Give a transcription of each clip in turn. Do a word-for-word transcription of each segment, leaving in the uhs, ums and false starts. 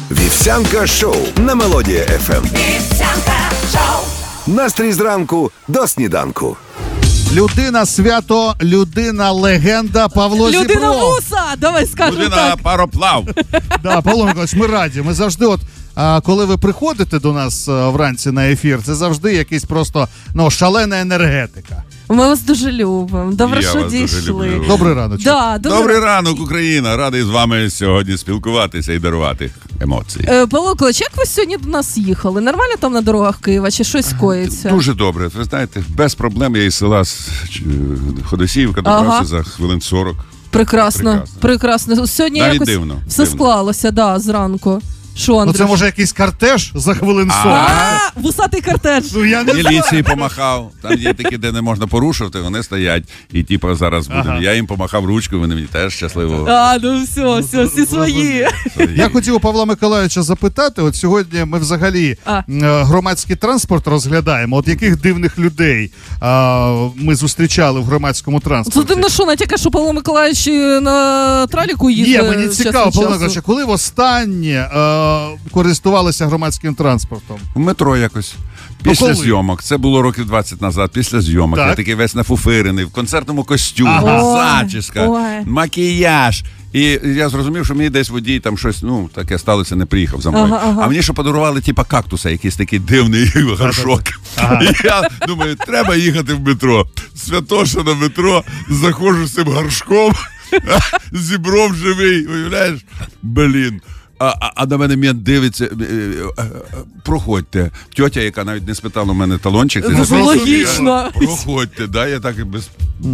Вівсянка шоу на Мелодія еф ем. Вівсянка шоу. Настрій зранку до сніданку. Людина свято, людина легенда Павло Зібров. Людина вуса, давай скажемо Людина так. пароплав. Да, Павло Миколаївич, ми раді. Ми завжди от, а, коли ви приходите до нас а, вранці на ефір, це завжди якийсь просто, ну, шалена енергетика. Ми вас дуже любимо. Добре, Я що вас дуже дійшли. люблю. Добрий ранок. Да, добре. Добрий ранок, Україна. Радий з вами сьогодні спілкуватися і дарувати емоції. Е, Павло Миколаївич, як ви сьогодні до нас їхали? Нормально там на дорогах Києва чи щось коїться? Дуже добре. Ви знаєте, без проблем я із села з Ходосіївка добрався Ага. за хвилин сорок. Прекрасно, Прекрасно. прекрасно. Сьогодні Навіть якось дивно, все дивно. склалося, да, зранку. Що, Ну Андрюш? це може якийсь кортеж за хвилин сорок. А, вусатий кортеж. Ну я не знаю. Міліції помахав. Там є такі, де не можна порушувати, вони стоять. І типу зараз будемо. Ага. Я їм помахав ручкою, вони мені теж щасливо. А, ну все, все, всі свої. Я хотів у Павла Миколаївича запитати, от сьогодні ми взагалі А. м, е, громадський транспорт розглядаємо. От яких дивних людей а, ми зустрічали в громадському Це транспорті? ти на що, натяка, що Павло Миколаївич на траліку їздить? Є, мені час цікаво, від Павло часу? Миколаївич, коли востаннє е, користувалися громадським транспортом? В метро якось. Ну, Після коли? зйомок. Це було років двадцять назад, після зйомок. Так. Я такий весь нафуфирений, в концертному костюмі, Ага. зачіска, Ой. макіяж. І я зрозумів, що мені десь водій там щось, ну, таке сталося, не приїхав за мною. Ага, ага. А мені ще подарували, типа, кактуса, якийсь такий дивний горшок. І я думаю, треба їхати в метро. Святоша на метро, заходжу з цим горшком, Зібров живий, уявляєш? Блін. А, а, а на мене мент дивиться, е, е, е, проходьте. Тьотя, яка навіть не спитала у мене талончик. Ну, записала, логічно. я, Проходьте, да, я так і без...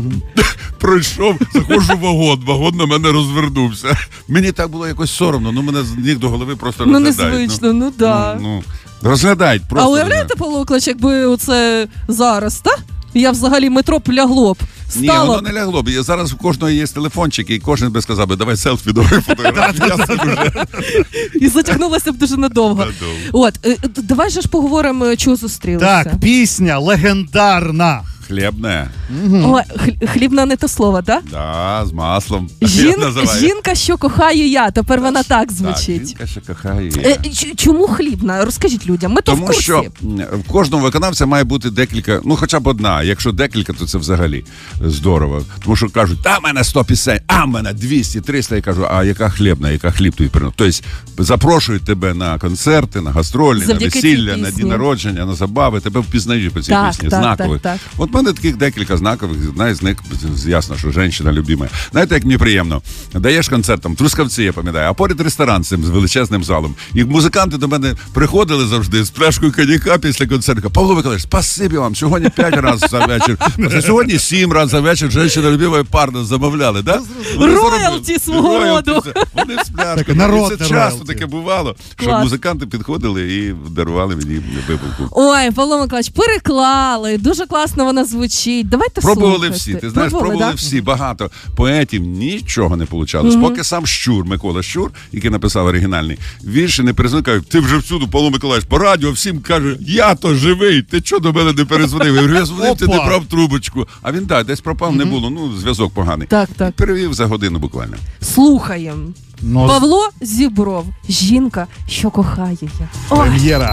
Пройшов, заходжу в вагон, вагон на мене розвернувся. Мені так було якось соромно, ну мене з ніг до голови просто Ну, розглядають. незвично, ну да. Ну, ну, розглядають А просто. уявляєте, Павло Миколаївич, якби оце зараз, та? Я взагалі метро б лягло б. Ні, Стало воно не лягло б. Зараз у кожного є телефончик, і кожен би сказав би, давай селфі, давай фотографію. Я собі вже і затягнулося б дуже надовго. надовго. От, е, д- давай же ж поговоримо, чого зустрілися. Так, пісня легендарна. Хлібне. О, хл- хлібна не то слово, так? Да, з маслом. Жін... Я називаю. Жінка, що кохаю я, тепер вона так Так, звучить. жінка ще кохає. Е, ч- чому хлібна? Розкажіть людям, ми то в Тому курсі. що м, в кожному виконавця має бути декілька, ну хоча б одна. Якщо декілька, то це взагалі здорово. Тому що кажуть, а в мене сто пісень, а в мене двісті, триста. Я кажу, а яка хлібна, яка хліб тобі приносить? Тобто запрошують тебе на концерти, на гастролі, Завдяки на весілля, цій на пісні. дні народження, на забави. Тебе впізнають по цій Так, пісні, так, знакових. так, так. От в мене таких декілька знакових, одна з них, ясно, що жінка любима. Знаєте, як мені приємно? Даєш концерт, там, Трускавці, я пам'ятаю, а поряд ресторан з цим з величезним залом. І музиканти до мене приходили завжди з пляшкою коньяка після концерту. Павло Миколаївич, спасибі вам, сьогодні п'ять разів за вечір. Сьогодні сім разів за вечір жінка любима парна замовляли, да? Вони Роялті заробили. свого Роялті, роду. це. Вони з Таке пляшкою. народне Це часто роялті. таке бувало, що Клас. музиканти підходили і дарували мені випивку. Ой, Павло Миколаївич, переклали, дуже класно вона звучить. Давайте Пробували слухати. всі. Ти знаєш, пробували да? всі. Багато поетів нічого не получалось. Поки сам Щур, Микола Щур, який написав оригінальний, вірші не перезвонив, каже, ти вже всюди, Павло Миколаївич, по радіо всім каже, я то живий, ти чого до мене не перезвонив? Я говорю, я дзвонив, ти не Опа. брав трубочку. А він, так, десь пропав, не було, ну, зв'язок поганий. Так, так. І перевів за годину буквально. Слухаємо. Ну, Павло Зібров, жінка, що кохає я. Ой, прем'єра.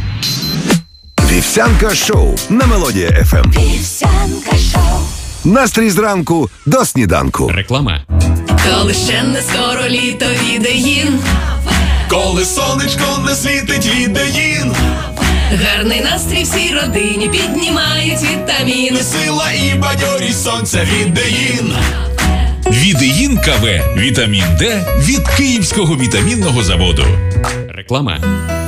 Вівсянка шоу на Мелодія еф ем. Вівсянка шоу. Настрій зранку до сніданку. Реклама. Коли ще не скоро літо відеїн, Коли сонечко не світить відеїн, гарний настрій всій родині піднімають вітаміни. сила і бадьорість сонця відеїн. Відеїн КВ. Вітамін Д від Київського вітамінного заводу. Реклама.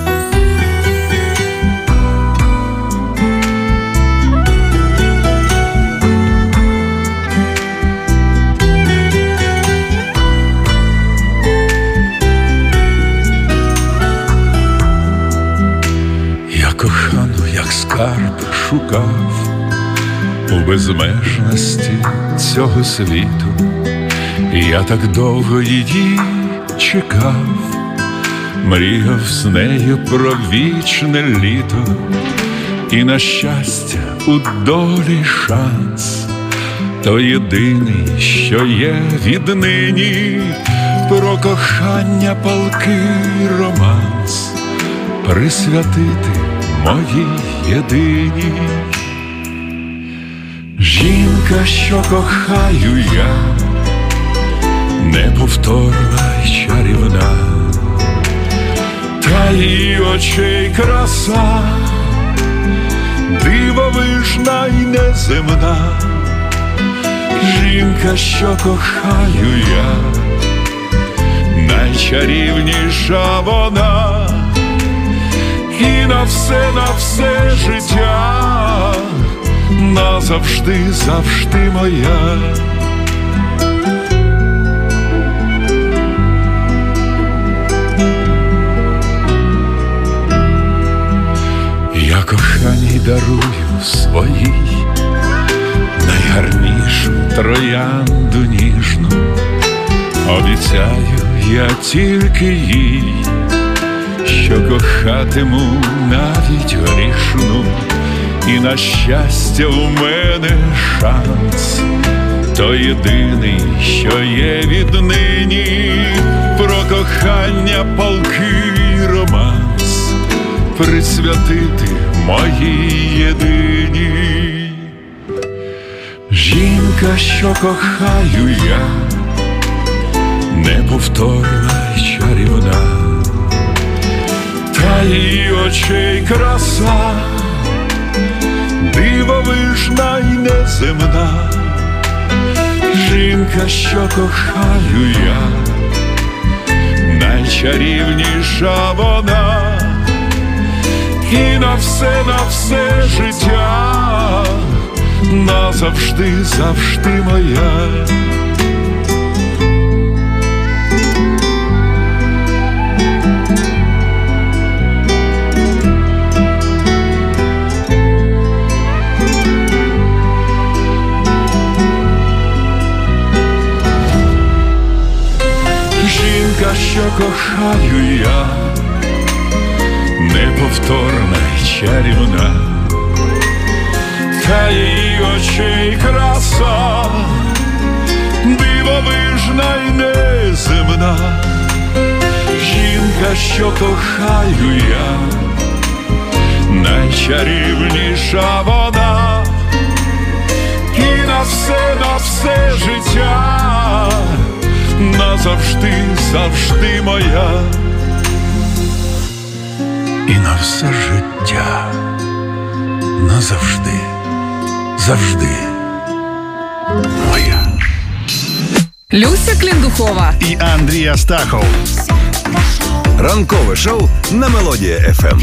Я кохану, як скарб, шукав у безмежності цього світу. Я так довго її чекав, мріяв з нею про вічне літо. І на щастя у долі шанс, то єдиний, що є віднині. про кохання палкий романс присвятити моїй єдиній. Жінка, що кохаю я, неповторна й чарівна, та її очей краса дивовижна й неземна. Жінка, що кохаю я, найчарівніша вона, і на все, на все життя назавжди, завжди моя. Я коханій дарую своїй найгарнішу троянду ніжну. Обіцяю я тільки їй, що кохатиму навіть грішну. І на щастя у мене шанс, то єдиний, що є віднині, про кохання палкий романс присвятити моїй єдиній. Жінка, що кохаю я, неповторна й чарівна, та її очей краса дивовижна й неземна. Жінка, що кохаю я, найчарівніша вона, і на все, на все життя назавжди, завжди моя. Жінка, що кохаю я, неповторна й чарівна, та її очей краса дивовижна й неземна. Жінка, що кохаю я, найчарівніша вона, і на все, на все життя назавжди, завжди моя. І на все життя назавжди, завжди моя. Люся Кліндухова І Андрій Астахов. Ранкове шоу на Мелодія еф ем.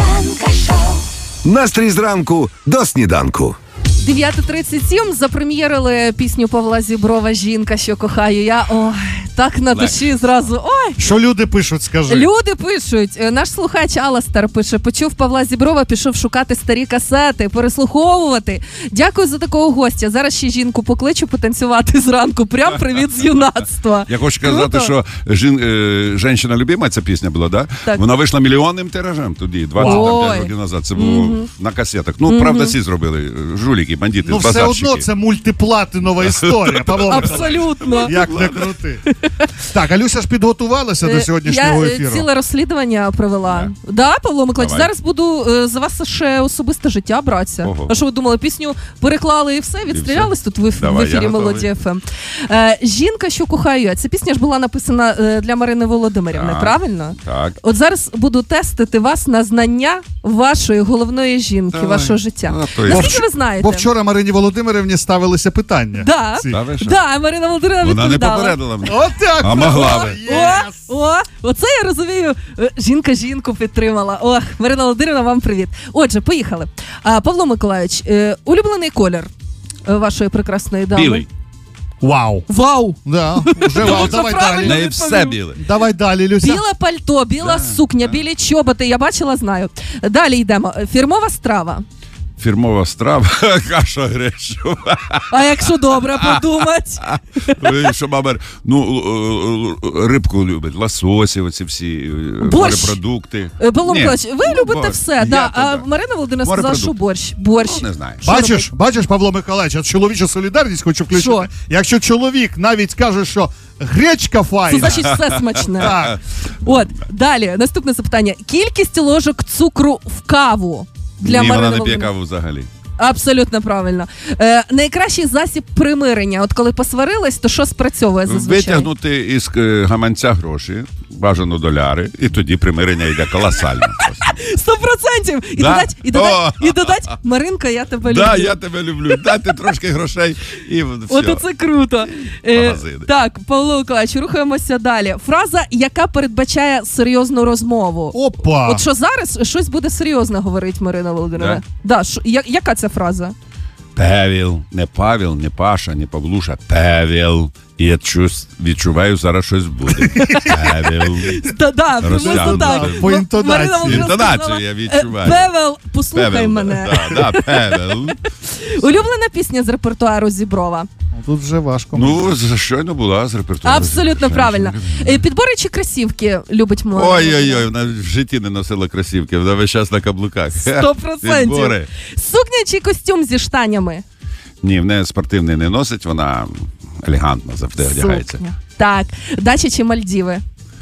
Настрій зранку до сніданку. дев'ята тридцять сім запрем'єрили пісню Павла Зіброва «Жінка, що кохаю я». Ой, так на душі зразу. Ой. Що люди пишуть, скажи? Люди пишуть. Наш слухач Аластер пише: почув Павла Зіброва, пішов шукати старі касети, переслуховувати. Дякую за такого гостя. Зараз ще жінку покличу потанцювати зранку. Прям привіт з юнацтва. Я хочу сказати, Круто. що жін, е, «Женщина любима» ця пісня була, да? Так. Вона вийшла мільйонним тиражем тоді, двадцять п'ять років назад. Це було mm-hmm. на касетах. Ну, mm-hmm. правда, ці зробили жуліки, бандити, ну, базарщики. Все одно це мультиплатинова історія, Павло. Абсолютно. Як не крути. Так, а Люся ж підготувалася до сьогоднішнього Я ефіру. Я ціле розслідування провела. Так, да, Павло Миколаївич, зараз буду е, за вас ще особисте життя братися. Ого. А що ви думали, пісню переклали і все, відстрілялись тут в, Давай, в ефірі Мелодія еф ем. Е, «Жінка, що кохаю я». Ця пісня ж була написана е, для Марини Володимирівни, так, правильно? Так. От зараз буду тестити вас на знання вашої головної жінки, Давай. вашого життя. А, Наскільки ви знаєте? Бо вчора Марині Володимирівні ставилися питання. Да, да, Марина Володимирівна Вона відповідала. не попередила мене. От так. А могла би. О, о, оце я розумію. Жінка жінку підтримала. Ох, Марина Володимирівна, вам привіт. Отже, поїхали. А, Павло Миколаївич, е, улюблений колір вашої прекрасної дами? Білий. Вау. Вау. Да, вже вау. Давай далі. Не все біле. Давай далі, Люся. Біле пальто, біла да, сукня, да. білі чоботи. Я бачила, знаю. Далі йдемо. Фірмова страва. фірмова страва, каша гречова. А якщо добре подумати? Що мама, ну, рибку любить, лососі, оці всі морепродукти. Павло Миколаївич, ви любите все, да. А Марина Володимирівна сказала, що борщ. Борщ. Ну, не знаю. Бачиш, бачиш, Павло Миколаївич, от чоловічу солідарність хочу включити. Що? Якщо чоловік навіть каже, що гречка файна. Це значить все смачне. Так. От, далі, наступне запитання. Кількість ложок цукру в каву для Ні, Марини вона не п'є Володимирівни? каву взагалі. Абсолютно правильно. Е, найкращий засіб примирення. От коли посварились, то що спрацьовує зазвичай? Витягнути із е, гаманця гроші, бажано доляри, і тоді примирення йде колосально. Сто процентів! І Да? додать, і додать, О! і додать, Маринка, я тебе люблю. Да, я тебе люблю. Дайте трошки грошей і все. От це круто. Е, Магазини. так, Павло Миколаївич, рухаємося далі. Фраза, яка передбачає серйозну розмову. Опа! От що зараз щось буде серйозно говорить Марина Володимирівна. Да, шо, я, яка це фраза? Певіл, не Павел, не Паша, не Павлуша, Певіл. І я чусь, відчуваю, зараз щось буде. Певіл. Да, да, приблизно Розтягнуто. так. По інтонації. Марина Володимирівна Інтонацію сказала, я відчуваю. «Е, Певел, послухай Певел, мене. Да, да, Певел. Улюблена пісня з репертуару Зіброва? Тут вже важко. Ну, щойно була з репертуару. Абсолютно правильно. Е, Підбори чи кросівки любить Марина? Ой-ой-ой, вона в житті не носила кросівки, вона весь час на каблуках. Сто процентів. Підбори. Сукня чи костюм зі штанями? Ні, в неї спортивний не носить, вона елегантно завжди одягається. Сукня. Так. Дача чи Мальдіви?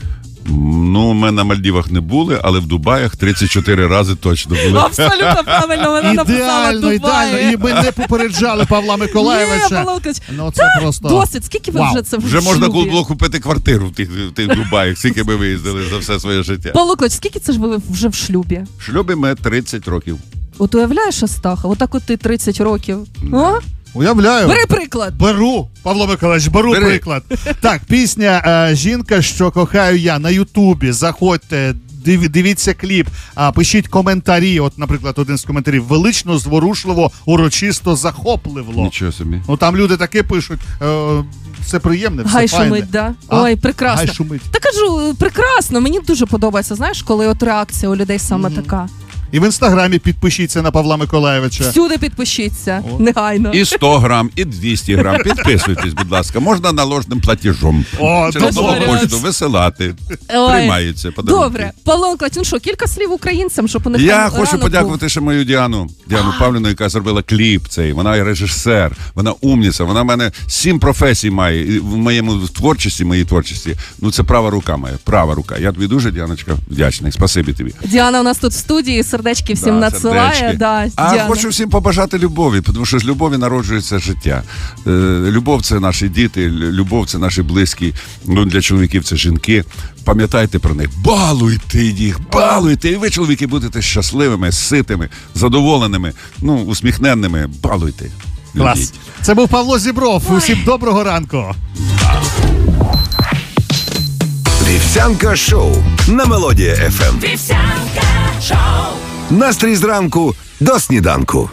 Ну, ми на Мальдівах не були, але в Дубаях тридцять чотири рази точно були. Абсолютно правильно, вона написала Ідеально, ідеально. Дубаї. І ми не попереджали Павла Ні, Миколаєвича. Павло Миколаївич, Ну це просто... досить. Скільки ви Вау. вже це в Вже можна шлюбі? було купити квартиру в тих, в тих Дубаях, скільки ми виїздили за все своє життя. Павло Миколаївич, скільки це ж ви вже в шлюбі? В шлюбі ми тридцять років. От уявляєш, Астаха, отак от ти тридцять років. О? Уявляю. Бери приклад. Беру, Павло Миколаївич, беру Бери. приклад. Так, пісня е, «Жінка, що кохаю я» на Ютубі. Заходьте, див, дивіться кліп, а, пишіть коментарі. От, наприклад, один з коментарів: велично, зворушливо, урочисто, захопливо. Нічого собі. Ну там люди таке пишуть. Е, все приємне, все Гай файне. шумить, да? А? Ой, прекрасно. Гай шумить. Та кажу, прекрасно, мені дуже подобається, знаєш, коли от реакція у людей саме така. І в інстаграмі підпишіться на Павла Миколаєвича. Всюди підпишіться, негайно. І сто грам, і двісті грам. Підписуйтесь, будь ласка. Можна наложним платежом. О, Через нову добре. почту висилати. Ой. Приймаються подарунки. Добре. Павло Миколаївич, ну що, кілька слів українцям, щоб у них Я там хочу ранок подякувати ще мою Діану, Діану Павлівну, яка зробила кліп цей. Вона режисер, вона умниця, вона в мене сім професій має. І в моєму творчості, моїй творчості. Ну це права рука моя, права рука. Я тобі дуже, Діаночка, вдячний. Спасибі тобі. був. Діана у нас тут в студії, сердечки всім Да, надсилає. сердечки. Да, а Діана. хочу всім побажати любові, тому що з любові народжується життя. Е, любов це наші діти, любов це наші близькі. Ну для чоловіків це жінки. Пам'ятайте про них, балуйте їх, балуйте. І ви, чоловіки, будете щасливими, ситими, задоволеними, ну усміхненними. Балуйте. Клас. Любіть. Це був Павло Зібров. Усім доброго ранку. Вівсянка шоу на Мелодія еф ем. Вівсянка шоу. Настрій зранку до сніданку.